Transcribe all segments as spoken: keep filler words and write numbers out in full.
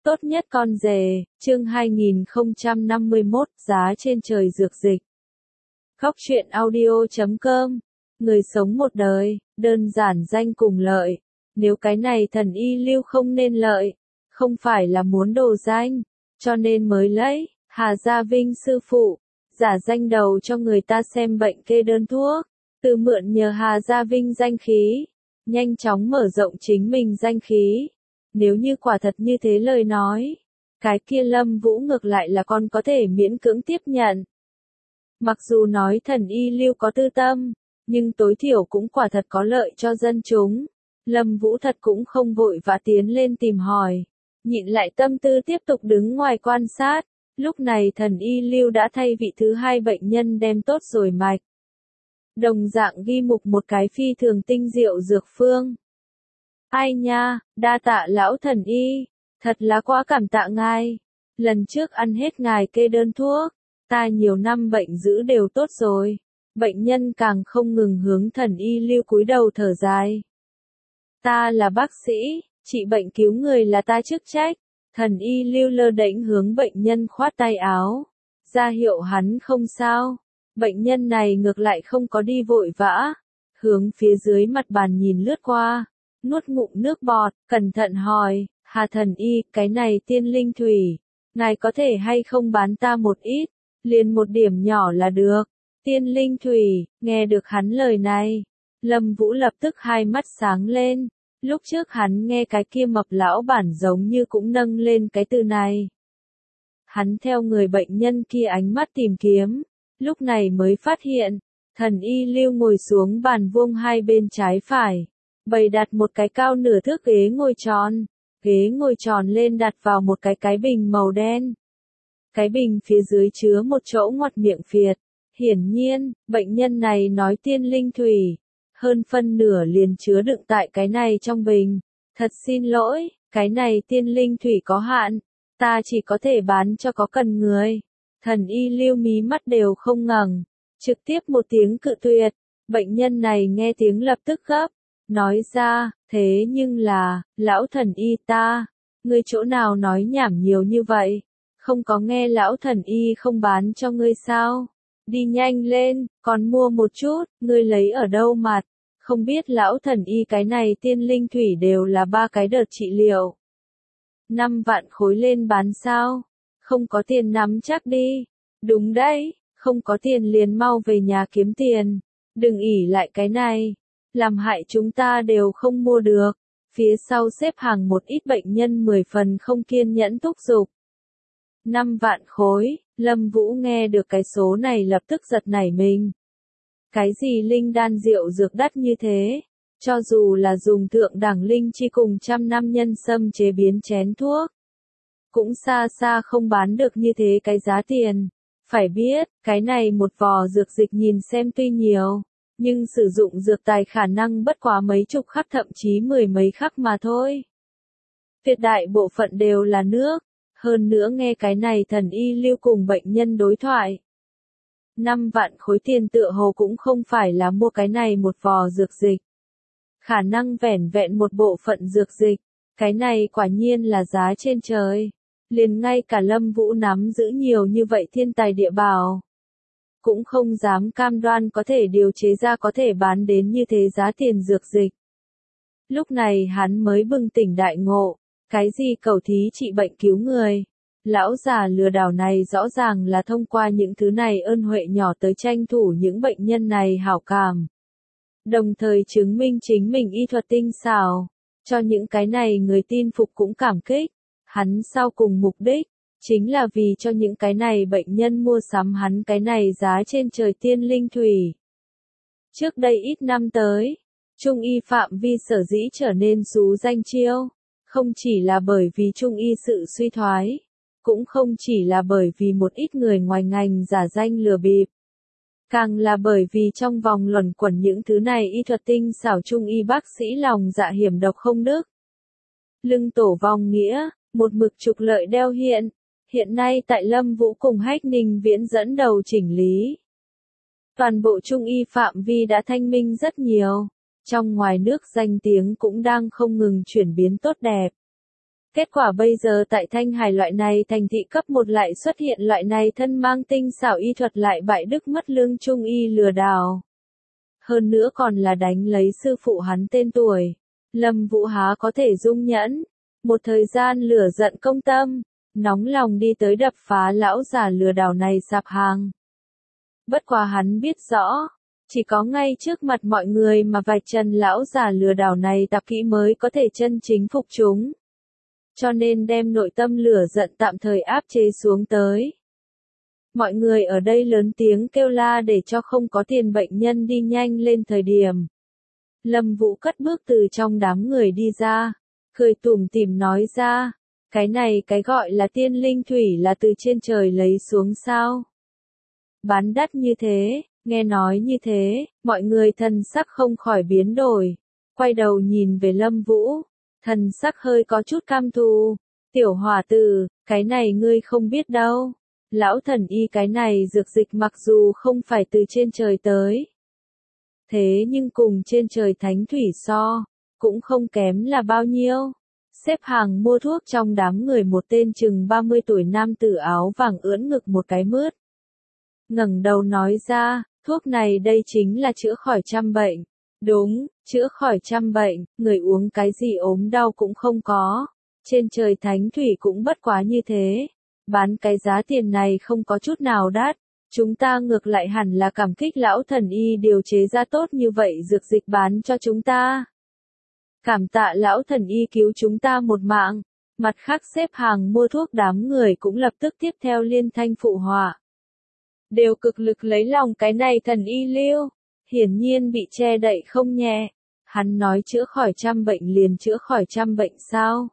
Tốt nhất con rể, chương hai nghìn không trăm năm mươi mốt, giá trên trời dược dịch. Góc truyện audio chấm com. Người sống một đời, đơn giản danh cùng lợi. Nếu cái này thần y lưu không nên lợi, không phải là muốn đồ danh, cho nên mới lấy, Hà Gia Vinh sư phụ, giả danh đầu cho người ta xem bệnh kê đơn thuốc, từ mượn nhờ Hà Gia Vinh danh khí, nhanh chóng mở rộng chính mình danh khí. Nếu như quả thật như thế lời nói, cái kia Lâm Vũ ngược lại là con có thể miễn cưỡng tiếp nhận. Mặc dù nói thần y lưu có tư tâm, nhưng tối thiểu cũng quả thật có lợi cho dân chúng. Lâm Vũ thật cũng không vội vã tiến lên tìm hỏi, nhịn lại tâm tư tiếp tục đứng ngoài quan sát. Lúc này thần y lưu đã thay vị thứ hai bệnh nhân đem tốt rồi mạch. Đồng dạng ghi mục một cái phi thường tinh diệu dược phương. Ai nha, đa tạ lão thần y, thật là quá cảm tạ ngài. Lần trước ăn hết ngài kê đơn thuốc, ta nhiều năm bệnh dữ đều tốt rồi. Bệnh nhân càng không ngừng hướng thần y lưu cúi đầu thở dài. Ta là bác sĩ, trị bệnh cứu người là ta chức trách. Thần y lưu lơ đễnh hướng bệnh nhân khoát tay áo, ra hiệu hắn không sao. Bệnh nhân này ngược lại không có đi vội vã, hướng phía dưới mặt bàn nhìn lướt qua, nuốt ngụm nước bọt, cẩn thận hỏi, Hà thần y, cái này tiên linh thủy, ngài có thể hay không bán ta một ít, liền một điểm nhỏ là được. Tiên linh thủy, nghe được hắn lời này, Lâm Vũ lập tức hai mắt sáng lên. Lúc trước hắn nghe cái kia mập lão bản giống như cũng nâng lên cái từ này. Hắn theo người bệnh nhân kia ánh mắt tìm kiếm, lúc này mới phát hiện, thần y lưu ngồi xuống bàn vuông hai bên trái phải, bày đặt một cái cao nửa thước ghế ngồi tròn, ghế ngồi tròn lên đặt vào một cái cái bình màu đen. Cái bình phía dưới chứa một chỗ ngoặt miệng phiệt, hiển nhiên, bệnh nhân này nói tiên linh thủy. Hơn phân nửa liền chứa đựng tại cái này trong bình. Thật xin lỗi, cái này tiên linh thủy có hạn, ta chỉ có thể bán cho có cần người. Thần y lưu mí mắt đều không ngẩng, trực tiếp một tiếng cự tuyệt. Bệnh nhân này nghe tiếng lập tức gấp, nói ra, thế nhưng là, lão thần y ta, ngươi chỗ nào nói nhảm nhiều như vậy, không có nghe lão thần y không bán cho ngươi sao? Đi nhanh lên, còn mua một chút, ngươi lấy ở đâu mặt? Không biết lão thần y cái này tiên linh thủy đều là ba cái đợt trị liệu. Năm vạn khối lên bán sao? Không có tiền nắm chắc đi. Đúng đấy, không có tiền liền mau về nhà kiếm tiền. Đừng ỉ lại cái này. Làm hại chúng ta đều không mua được. Phía sau xếp hàng một ít bệnh nhân mười phần không kiên nhẫn thúc giục. Năm vạn khối, Lâm Vũ nghe được cái số này lập tức giật nảy mình. Cái gì linh đan rượu dược đắt như thế, cho dù là dùng thượng đẳng linh chi cùng trăm năm nhân sâm chế biến chén thuốc, cũng xa xa không bán được như thế cái giá tiền. Phải biết, cái này một vò dược dịch nhìn xem tuy nhiều, nhưng sử dụng dược tài khả năng bất quá mấy chục khắc thậm chí mười mấy khắc mà thôi. Tuyệt đại bộ phận đều là nước, hơn nữa nghe cái này thần y lưu cùng bệnh nhân đối thoại. Năm vạn khối tiền tựa hồ cũng không phải là mua cái này một vò dược dịch. Khả năng vẻn vẹn một bộ phận dược dịch, cái này quả nhiên là giá trên trời. Liền ngay cả Lâm Vũ nắm giữ nhiều như vậy thiên tài địa bảo, cũng không dám cam đoan có thể điều chế ra có thể bán đến như thế giá tiền dược dịch. Lúc này hắn mới bừng tỉnh đại ngộ, cái gì cầu thí trị bệnh cứu người. Lão già lừa đảo này rõ ràng là thông qua những thứ này ơn huệ nhỏ tới tranh thủ những bệnh nhân này hảo cảm. Đồng thời chứng minh chính mình y thuật tinh xảo, cho những cái này người tin phục cũng cảm kích. Hắn sau cùng mục đích, chính là vì cho những cái này bệnh nhân mua sắm hắn cái này giá trên trời tiên linh thủy. Trước đây ít năm tới, Trung y phạm vi sở dĩ trở nên xú danh chiêu, không chỉ là bởi vì Trung y sự suy thoái, cũng không chỉ là bởi vì một ít người ngoài ngành giả danh lừa bịp, càng là bởi vì trong vòng luẩn quẩn những thứ này y thuật tinh xảo Trung y bác sĩ lòng dạ hiểm độc không đức. Lưng tổ vòng nghĩa, một mực trục lợi đeo hiện, hiện nay tại Lâm Vũ cùng Hách Ninh Viễn dẫn đầu chỉnh lý. Toàn bộ Trung y phạm vi đã thanh minh rất nhiều, trong ngoài nước danh tiếng cũng đang không ngừng chuyển biến tốt đẹp. Kết quả bây giờ tại Thanh Hải loại này thành thị cấp một lại xuất hiện loại này thân mang tinh xảo y thuật lại bại đức mất lương trung y lừa đảo. Hơn nữa còn là đánh lấy sư phụ hắn tên tuổi. Lâm Vũ há có thể dung nhẫn. Một thời gian lửa giận công tâm, nóng lòng đi tới đập phá lão già lừa đảo này sạp hàng. Bất quá hắn biết rõ, chỉ có ngay trước mặt mọi người mà vạch trần lão già lừa đảo này tạp kỹ mới có thể chân chính phục chúng. Cho nên đem nội tâm lửa giận tạm thời áp chế xuống tới. Mọi người ở đây lớn tiếng kêu la để cho không có tiền bệnh nhân đi nhanh lên thời điểm. Lâm Vũ cất bước từ trong đám người đi ra, cười tủm tỉm nói ra, cái này cái gọi là tiên linh thủy là từ trên trời lấy xuống sao? Bán đắt như thế, nghe nói như thế, mọi người thần sắc không khỏi biến đổi, quay đầu nhìn về Lâm Vũ, thần sắc hơi có chút cam thù, tiểu hòa tử, cái này ngươi không biết đâu, lão thần y cái này dược dịch mặc dù không phải từ trên trời tới. Thế nhưng cùng trên trời thánh thủy so, cũng không kém là bao nhiêu. Xếp hàng mua thuốc trong đám người một tên chừng ba mươi tuổi nam tử áo vàng ưỡn ngực một cái mướt. Ngẩng đầu nói ra, thuốc này đây chính là chữa khỏi trăm bệnh. Đúng, chữa khỏi trăm bệnh, người uống cái gì ốm đau cũng không có. Trên trời thánh thủy cũng bất quá như thế. Bán cái giá tiền này không có chút nào đắt. Chúng ta ngược lại hẳn là cảm kích lão thần y điều chế ra tốt như vậy dược dịch bán cho chúng ta. Cảm tạ lão thần y cứu chúng ta một mạng. Mặt khác xếp hàng mua thuốc đám người cũng lập tức tiếp theo liên thanh phụ họa. Đều cực lực lấy lòng cái này thần y Lưu. Hiển nhiên bị che đậy không nhẹ. Hắn nói chữa khỏi trăm bệnh liền chữa khỏi trăm bệnh sao?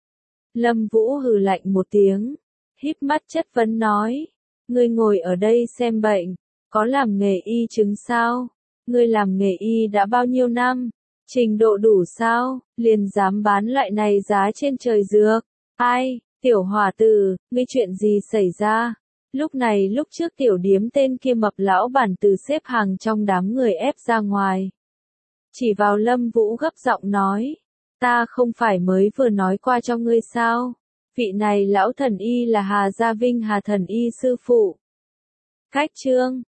Lâm Vũ hừ lạnh một tiếng. Híp mắt chất vấn nói. Ngươi ngồi ở đây xem bệnh. Có làm nghề y chứng sao? Ngươi làm nghề y đã bao nhiêu năm? Trình độ đủ sao, liền dám bán loại này giá trên trời dược. Ai, tiểu hòa tử, ngươi chuyện gì xảy ra? Lúc này lúc trước tiểu điếm tên kia mập lão bản từ xếp hàng trong đám người ép ra ngoài. Chỉ vào Lâm Vũ gấp giọng nói, ta không phải mới vừa nói qua cho ngươi sao? Vị này lão thần y là Hà Gia Vinh Hà thần y sư phụ. Khách trương,